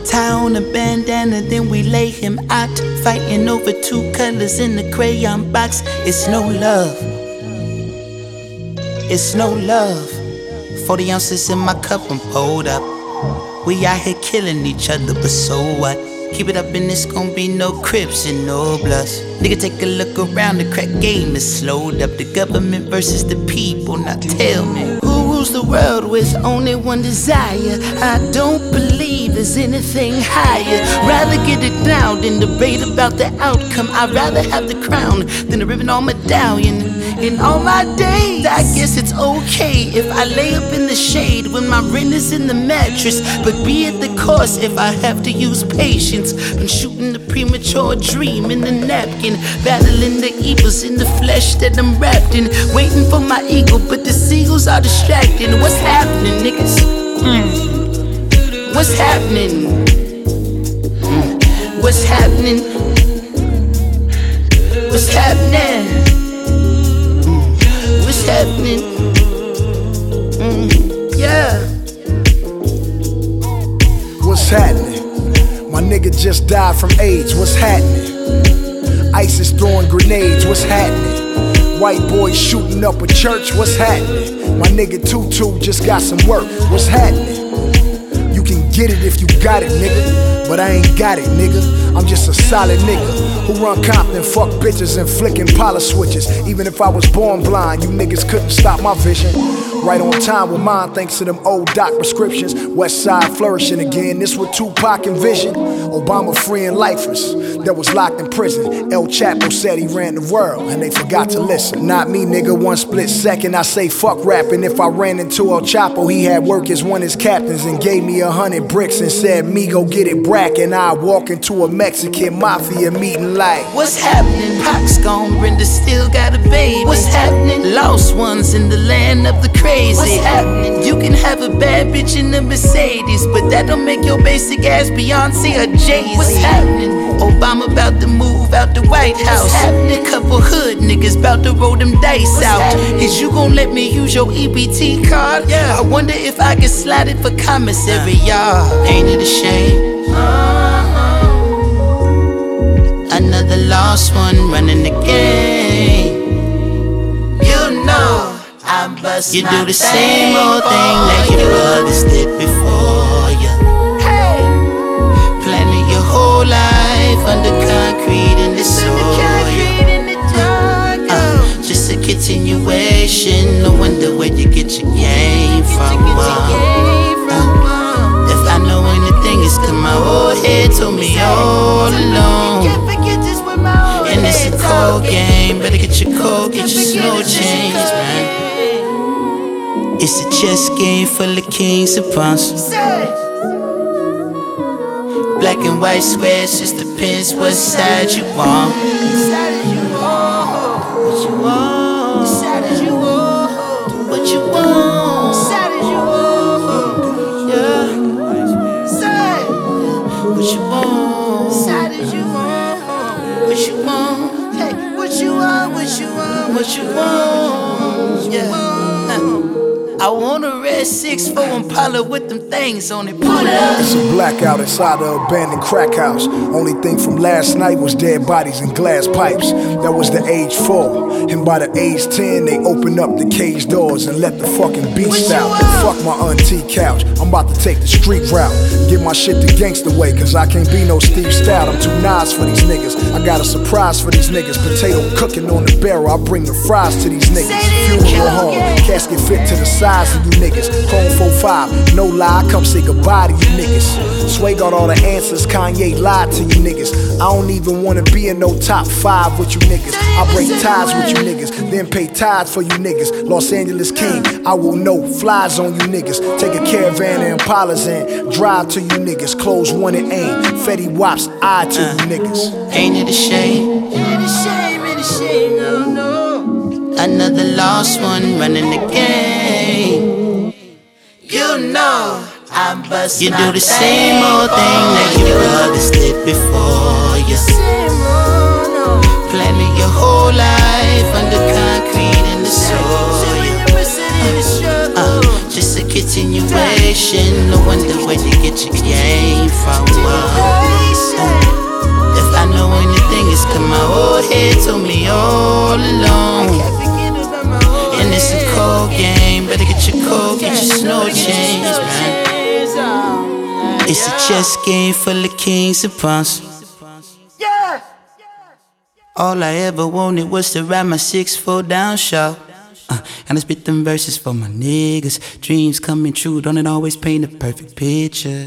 Tie on a bandana, then we lay him out. Fighting over 2 colors in the crayon box. It's no love. It's no love. 40 ounces in my cup, I'm pulled up. We out here killing each other, but so what? Keep it up and it's gon' be no Crips and no Bloods. Nigga, take a look around, the crack game is slowed up. The government versus the people, now tell me, who rules the world with only one desire? I don't believe there's anything higher. Rather get it down than debate about the outcome. I'd rather have the crown than a ribbon on medallion. In all my days, I guess it's okay if I lay up in the shade when my rent is in the mattress. But be at the cost if I have to use patience. I'm shooting the premature dream in the napkin, battling the evils in the flesh that I'm wrapped in. Waiting for my eagle, but the seagulls are distracting. What's happening, niggas? What's happening? What's happening? What's happening? What's happening? Yeah. What's happening? My nigga just died from AIDS. What's happening? ISIS throwing grenades. What's happening? White boys shooting up a church. What's happening? My nigga Tutu just got some work. What's happening? You can get it if you got it, nigga, but I ain't got it, nigga. I'm just a solid nigga who run Compton, fuck bitches and flicking polar switches. Even if I was born blind, you niggas couldn't stop my vision. Right on time with mine, thanks to them old doc prescriptions. West side flourishing again, this what Tupac envisioned. Obama freeing lifers that was locked in prison. El Chapo said he ran the world and they forgot to listen. Not me, nigga, 1 split second I say fuck rapping. If I ran into El Chapo, he had work as one of his captains and gave me 100 bricks and said, me go get it brack. And I walk into a Mexican mafia meeting like, what's happening? Pac's gone, Brenda still got a baby. What's happening? Lost ones in the land of the crazy. What's happening? You can have a bad bitch in a Mercedes, but that don't make your basic ass Beyonce or Jay-Z. What's happening? Obama about to move out the White House. What's happening? Couple hood niggas about to roll them dice what's out. Happening? Is you gon' let me use your EBT card? Yeah. I wonder if I can slide it for commissary, y'all. Ain't it a shame? Another lost one running the game. You know I bust you do the same old thing that your brothers did before you. Hey, planning your whole life under concrete in the soil. Just a continuation. No wonder where you get your game from. If I know anything, it's 'cause my old head told me all along. And it's a cold game. Better get your cold, get your slow change, man. It's a chess game full of kings and pawns. Black and white squares, just depends what side you want. What you want? What you want? Yeah. What you want? What you want? Hey, what you want? What you want? What you want? Yeah. I want a red 6'4" Impala with them things on it. Pull up. It's a blackout inside the abandoned crack house. Only thing from last night was dead bodies and glass pipes. That was the age 4. And by the age 10, they opened up the cage doors and let the fucking beast out. Fuck my auntie couch. I'm about to take the street route. Get my shit the gangster way, 'cause I can't be no Steve Stout. I'm too nice for these niggas. I got a surprise for these niggas. Potato cooking on the barrel. I bring the fries to these niggas. Funeral home. Casket fit to the size of you niggas. Chrome 45. No lie, come say goodbye to you niggas. Sway got all the answers. Kanye lied to you niggas. I don't even wanna be in no top 5 with you niggas. I break ties with you niggas, then pay tithes for you niggas. Los Angeles King, I will know flies on you niggas. Take a caravan and Impalas and drive to you niggas. Close one and aim. Fetty Wap's eye to you niggas. Ain't it a shame? Ain't it a shame? Ain't it a shame? No, no. Another lost one running the game. You know I bust you do the same old thing that your brothers did before you. Planning your whole life under concrete in the soil. Just a continuation. No wonder where you get your game from. change, man. It's a chess game full of kings and pawns. All I ever wanted was to ride my 6'4" down short. And I spit them verses for my niggas. Dreams coming true, don't it always paint a perfect picture?